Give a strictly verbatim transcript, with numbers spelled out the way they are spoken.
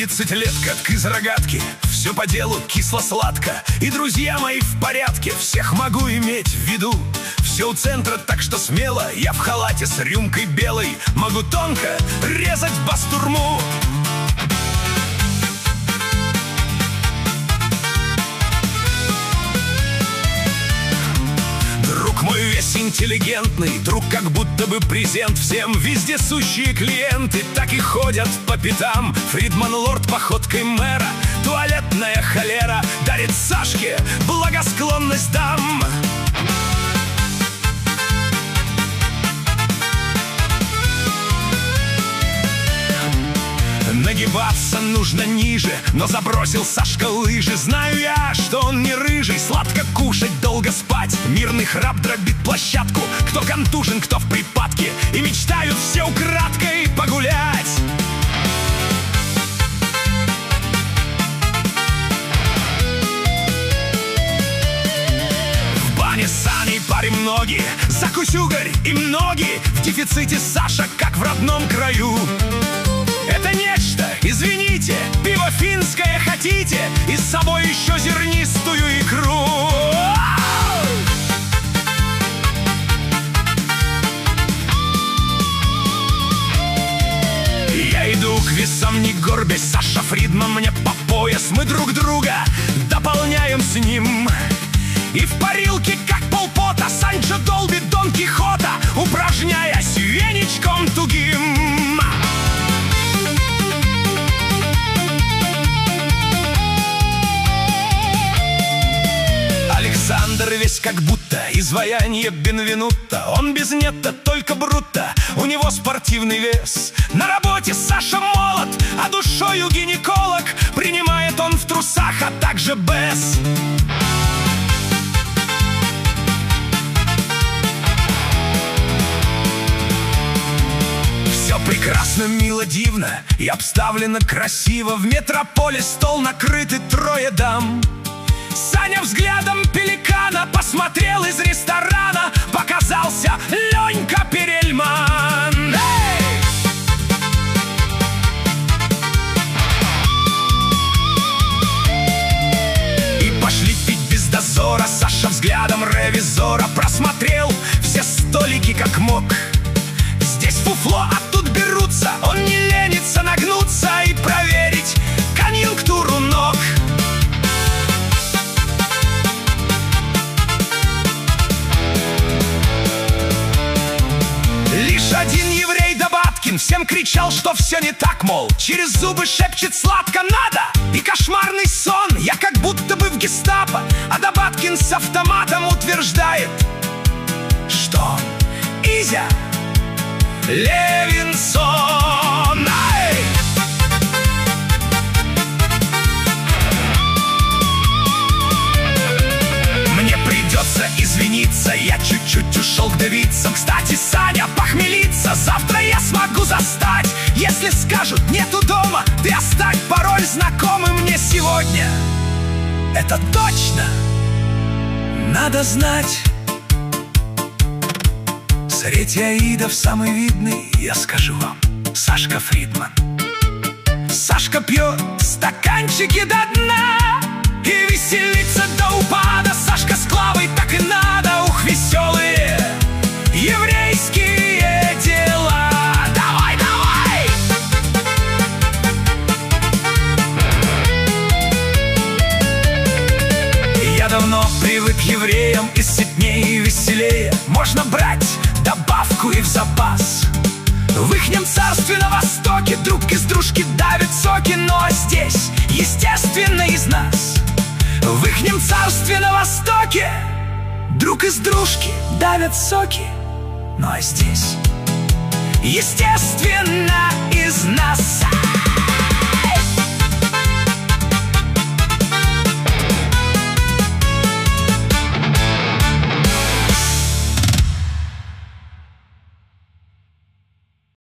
тридцать лет, как из рогатки. Все по делу кисло-сладко. И друзья мои в порядке, всех могу иметь в виду. Все у центра, так что смело. Я в халате с рюмкой белой могу тонко резать бастурму. Друг мой весь интеллигентный, друг как будто бы презент всем. Вездесущие клиенты так и ходят по пятам. Фридман лорд походкой мэра, туалетная холера дарит Сашке благосклонность дам. Нагибаться нужно ниже, но забросил Сашка лыжи. Знаю я, что он не рыжий, сладко кушать, долго спать. Мирный храп дробит площадку, кто контужен, кто в припадке. И мечтают все украдкой погулять. В бане саней парим ноги, закусь угорь им ноги. В дефиците Саша, как в родном краю. Это нечто, извините, пиво финское хотите, и с собой еще зернистую икру. Я иду к весам не горбясь, Саша Фридман мне по пояс. Мы друг друга дополняем с ним. И в парилке, как полпота, Санчо долбит Дон Кихота, упражняясь веничком тугим. Александр весь как будто изваяние Бенвенуто. Он без нетто, только брутто, у него спортивный вес. На работе Саша молод, а душою гинеколог. Принимает он в трусах, а также без. Все прекрасно, мило, дивно и обставлено красиво. В метрополе стол накрыт и трое дам. Саня взглядом пеликана посмотрел из ресторана. Показался Ленька Перельман. Эй! И пошли пить без дозора. Саша взглядом ревизора просмотрел все столики как мог. Здесь фуфло, а тут берутся. Он не ленится нагнуться и проверить конъюнктуру ног. Лишь один еврей Добаткин всем кричал, что все не так, мол, через зубы шепчет сладко надо. И кошмарный сон, я как будто бы в гестапо. А Добаткин с автоматом утверждает, что он Изя Левинсон. Ай! Мне придется извиниться, я чуть-чуть ушел к девицам. Кстати, Саня, похмелиться завтра я смогу застать. Если скажут нету дома, ты оставь пароль знакомый мне сегодня. Это точно надо знать. Средь аидов самый видный, я скажу вам, Сашка Фридман. Сашка пьет стаканчики до дна и веселится до упада. Сашка с Клавой так и надо, ух, веселые еврейские дела. Давай, давай! Я давно привык к евреям, и сытнее и веселее. Можно брать добавку и в запас. В ихнем царстве на востоке друг из дружки давит соки. Ну а здесь, естественно, из нас. В ихнем царстве на востоке друг из дружки давят соки. Ну а здесь, естественно,